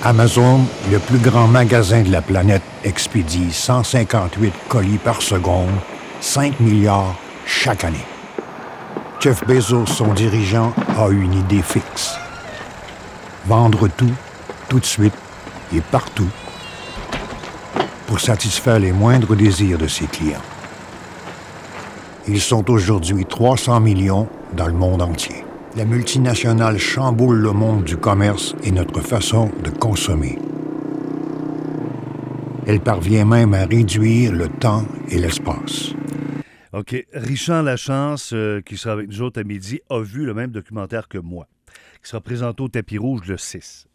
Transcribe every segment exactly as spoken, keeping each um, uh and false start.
Amazon, le plus grand magasin de la planète, expédie cent cinquante-huit colis par seconde, cinq milliards chaque année. Jeff Bezos, son dirigeant, a une idée fixe. Vendre tout, tout de suite et partout, pour satisfaire les moindres désirs de ses clients. Ils sont aujourd'hui trois cents millions dans le monde entier. La multinationale chamboule le monde du commerce et notre façon de consommer. Elle parvient même à réduire le temps et l'espace. OK. Richard Lachance, euh, qui sera avec nous autres à midi, a vu le même documentaire que moi, qui sera présenté au tapis rouge le six.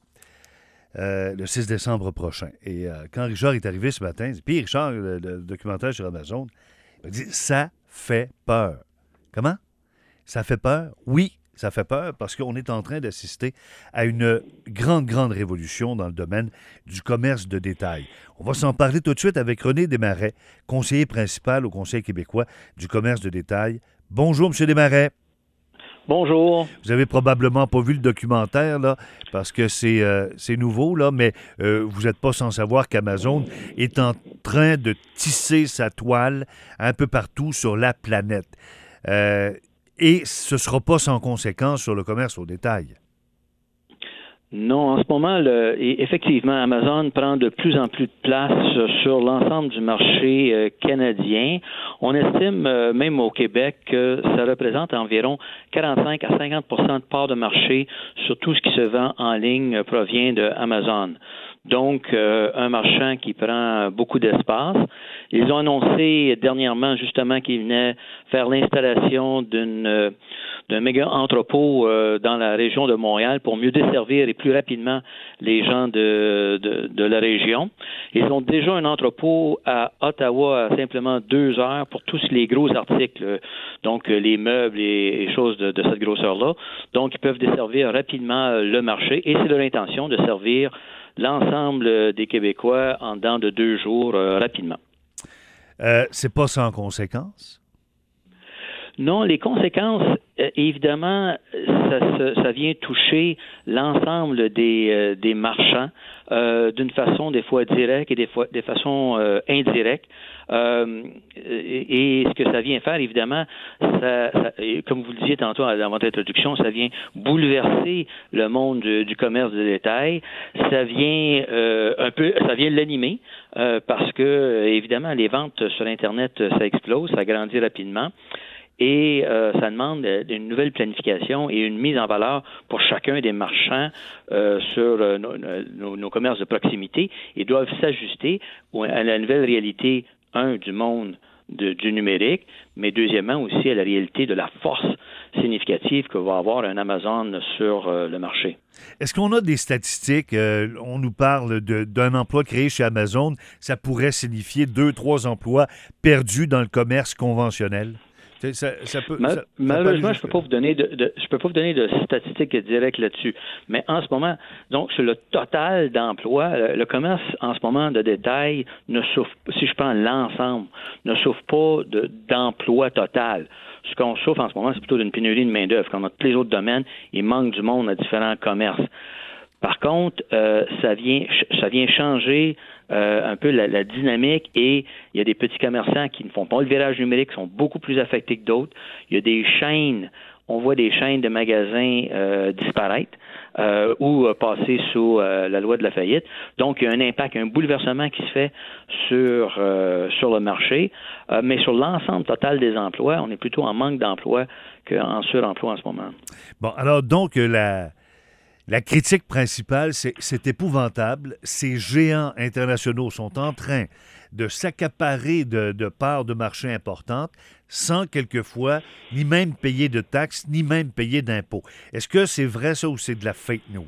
Euh, le six décembre prochain. Et euh, quand Richard est arrivé ce matin, il dit, puis Richard, le, le documentaire sur Amazon, il m'a dit, ça fait peur. Comment? Ça fait peur? Oui, ça fait peur parce qu'on est en train d'assister à une grande, grande révolution dans le domaine du commerce de détail. On va s'en parler tout de suite avec René Desmarais, conseiller principal au Conseil québécois du commerce de détail. Bonjour, M. Desmarais. Bonjour. Vous avez probablement pas vu le documentaire, là, parce que c'est, euh, c'est nouveau, là, mais euh, vous n'êtes pas sans savoir qu'Amazon est en train de tisser sa toile un peu partout sur la planète. Euh, et ce ne sera pas sans conséquence sur le commerce au détail. Non, en ce moment, le, et effectivement, Amazon prend de plus en plus de place sur l'ensemble du marché euh, canadien. On estime, euh, même au Québec, que ça représente environ quarante-cinq à cinquante pour cent de part de marché sur tout ce qui se vend en ligne euh, provient de Amazon. Donc, euh, un marchand qui prend beaucoup d'espace. Ils ont annoncé dernièrement, justement, qu'ils venaient faire l'installation d'une, euh, d'un méga entrepôt euh, dans la région de Montréal pour mieux desservir et plus rapidement les gens de, de, de la région. Ils ont déjà un entrepôt à Ottawa à simplement deux heures pour tous les gros articles, donc les meubles et, et choses de, de cette grosseur-là. Donc, ils peuvent desservir rapidement le marché et c'est de l'intention de servir l'ensemble des Québécois en dedans de deux jours euh, rapidement. Euh, c'est pas sans conséquences? Non, les conséquences, euh, évidemment, ça, ça, ça vient toucher l'ensemble des, euh, des marchands euh, d'une façon des fois directe et des fois des façons euh, indirectes. Euh, et, et ce que ça vient faire, évidemment, ça, ça, comme vous le disiez tantôt dans votre introduction, ça vient bouleverser le monde du, du commerce de détail. Ça vient euh, un peu, ça vient l'animer euh, parce que, évidemment, les ventes sur Internet, ça explose, ça grandit rapidement. Et euh, ça demande une nouvelle planification et une mise en valeur pour chacun des marchands euh, sur euh, nos, nos, nos commerces de proximité. Ils doivent s'ajuster à la nouvelle réalité, un, du monde de, du numérique, mais deuxièmement aussi à la réalité de la force significative que va avoir un Amazon sur euh, le marché. Est-ce qu'on a des statistiques? Euh, on nous parle de, d'un emploi créé chez Amazon. Ça pourrait signifier deux, trois emplois perdus dans le commerce conventionnel? Ça, ça peut, Mal, ça, malheureusement, ça je peux pas vous donner de, de je peux pas vous donner de statistiques directes là-dessus. Mais en ce moment, donc sur le total d'emplois, le, le commerce en ce moment de détail ne souffre, si je prends l'ensemble, ne souffre pas de, d'emploi total. Ce qu'on souffre en ce moment, c'est plutôt d'une pénurie de main-d'œuvre. Comme dans tous les autres domaines, il manque du monde à différents commerces. Par contre, euh, ça vient ça vient changer euh, un peu la, la dynamique et il y a des petits commerçants qui ne font pas le virage numérique, qui sont beaucoup plus affectés que d'autres. Il y a des chaînes, on voit des chaînes de magasins euh, disparaître euh, ou euh, passer sous euh, la loi de la faillite. Donc, il y a un impact, un bouleversement qui se fait sur euh, sur le marché, euh, mais sur l'ensemble total des emplois, on est plutôt en manque d'emplois qu'en suremploi en ce moment. Bon, alors donc, la... La critique principale, c'est c'est épouvantable. Ces géants internationaux sont en train de s'accaparer de, de parts de marché importantes sans quelquefois ni même payer de taxes, ni même payer d'impôts. Est-ce que c'est vrai ça ou c'est de la fake news?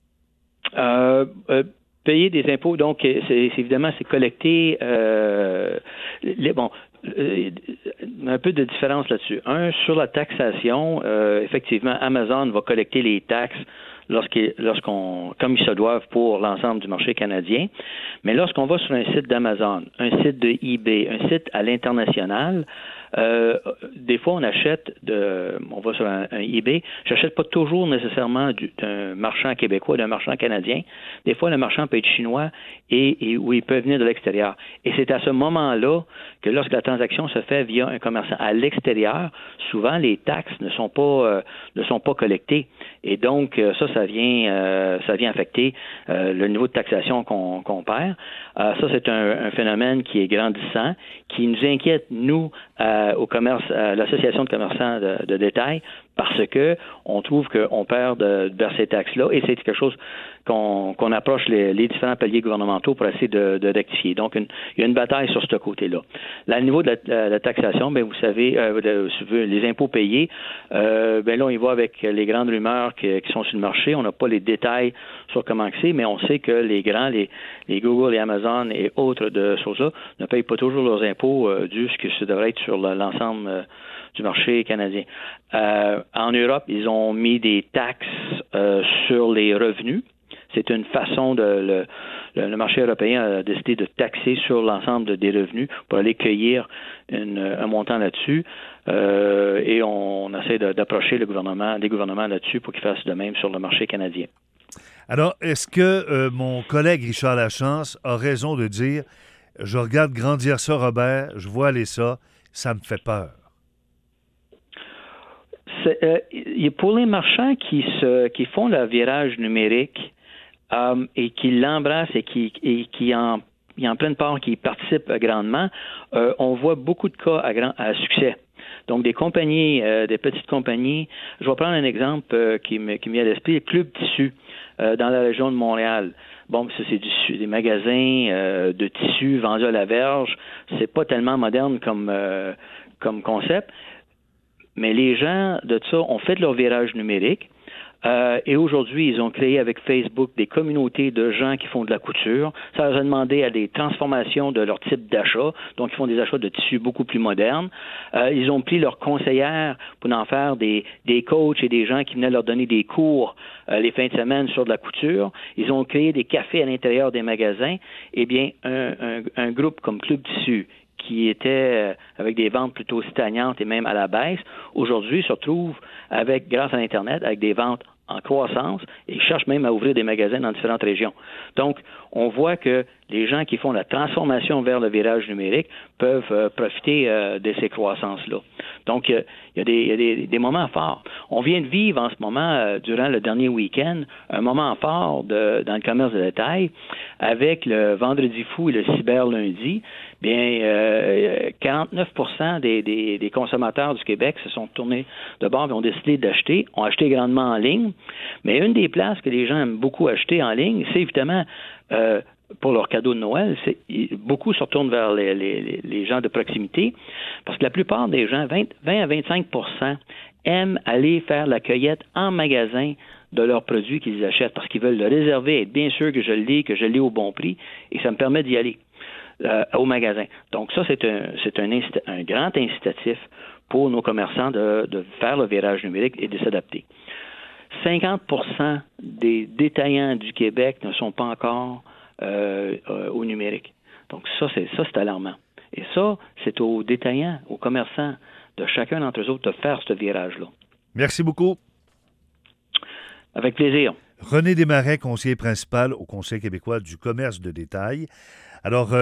Euh, euh, payer des impôts, donc, c'est, c'est évidemment, c'est collecter euh, les, bon, euh, un peu de différence là-dessus. Un, sur la taxation, euh, effectivement, Amazon va collecter les taxes lorsqu'on, comme ils se doivent pour l'ensemble du marché canadien. Mais lorsqu'on va sur un site d'Amazon, un site de eBay, un site à l'international, Euh, des fois, on achète, de, on va sur un, un eBay, j'achète pas toujours nécessairement du, d'un marchand québécois, d'un marchand canadien. Des fois, le marchand peut être chinois et, et où il peut venir de l'extérieur. Et c'est à ce moment-là que lorsque la transaction se fait via un commerçant à l'extérieur, souvent les taxes ne sont pas euh, ne sont pas collectées. Et donc, euh, ça, ça vient euh, ça vient affecter euh, le niveau de taxation qu'on, qu'on perd. Euh, ça, c'est un, un phénomène qui est grandissant, qui nous inquiète, nous, euh, au commerce, à l'Association de commerçants de, de détail, parce que on trouve qu'on perd de, de ces taxes-là, et c'est quelque chose qu'on, qu'on approche les, les différents paliers gouvernementaux pour essayer de, de rectifier. Donc, une, il y a une bataille sur ce côté-là. Là, au niveau de la, la, la taxation, bien, vous savez, euh, de, les impôts payés, euh, bien là, on y va avec les grandes rumeurs qui, qui sont sur le marché. On n'a pas les détails sur comment c'est, mais on sait que les grands, les, les Google, les Amazon et autres de choses-là ne payent pas toujours leurs impôts euh, dû ce que ça devrait être sur le, l'ensemble euh, du marché canadien. Euh, en Europe, ils ont mis des taxes euh, sur les revenus. C'est une façon de... Le, le, le marché européen a décidé de taxer sur l'ensemble des revenus pour aller cueillir une, un montant là-dessus. Euh, et on, on essaie de, d'approcher le gouvernement, les gouvernements là-dessus pour qu'ils fassent de même sur le marché canadien. Alors, est-ce que euh, mon collègue Richard Lachance a raison de dire « Je regarde grandir ça, Robert, je vois aller ça, ça me fait peur ». C'est, euh, pour les marchands qui, se, qui font le virage numérique euh, et qui l'embrassent et qui, et qui en, y en prennent part, qui participent grandement, euh, on voit beaucoup de cas à, grand, à succès. Donc, des compagnies, euh, des petites compagnies. Je vais prendre un exemple euh, qui me, qui me vient à l'esprit, Club Tissu, euh, dans la région de Montréal. Bon, ça, c'est du, des magasins euh, de tissus vendus à la verge. C'est pas tellement moderne comme, euh, comme concept. Mais les gens de ça ont fait leur virage numérique euh, et aujourd'hui, ils ont créé avec Facebook des communautés de gens qui font de la couture. Ça leur a demandé à des transformations de leur type d'achat, donc ils font des achats de tissus beaucoup plus modernes. Euh, ils ont pris leurs conseillères pour en faire des, des coachs et des gens qui venaient leur donner des cours euh, les fins de semaine sur de la couture. Ils ont créé des cafés à l'intérieur des magasins. Eh bien, un, un, un groupe comme Club Tissu, qui était avec des ventes plutôt stagnantes et même à la baisse, aujourd'hui se retrouve avec, grâce à l'Internet, avec des ventes en croissance et cherchent même à ouvrir des magasins dans différentes régions. Donc, on voit que les gens qui font la transformation vers le virage numérique peuvent euh, profiter euh, de ces croissances-là. Donc, il euh, y a, des, y a des, des moments forts. On vient de vivre en ce moment, euh, durant le dernier week-end, un moment fort de, dans le commerce de détail avec le Vendredi fou et le Cyber lundi. Bien, euh, quarante-neuf pour cent des, des, des consommateurs du Québec se sont tournés de bord et ont décidé d'acheter, ont acheté grandement en ligne. Mais une des places que les gens aiment beaucoup acheter en ligne, c'est évidemment euh, pour leur cadeau de Noël. C'est, beaucoup se retournent vers les, les, les gens de proximité parce que la plupart des gens, vingt, vingt à vingt-cinq pour cent, aiment aller faire la cueillette en magasin de leurs produits qu'ils achètent parce qu'ils veulent le réserver, être bien sûr que je l'ai, que je l'ai au bon prix et ça me permet d'y aller. Euh, au magasin. Donc ça, c'est un, c'est un, incita- un grand incitatif pour nos commerçants de, de faire le virage numérique et de s'adapter. cinquante pour cent des détaillants du Québec ne sont pas encore euh, euh, au numérique. Donc ça, c'est ça, c'est alarmant. Et ça, c'est aux détaillants, aux commerçants de chacun d'entre eux autres de faire ce virage-là. Merci beaucoup. Avec plaisir. René Desmarais, conseiller principal au Conseil québécois du commerce de détail. Alors,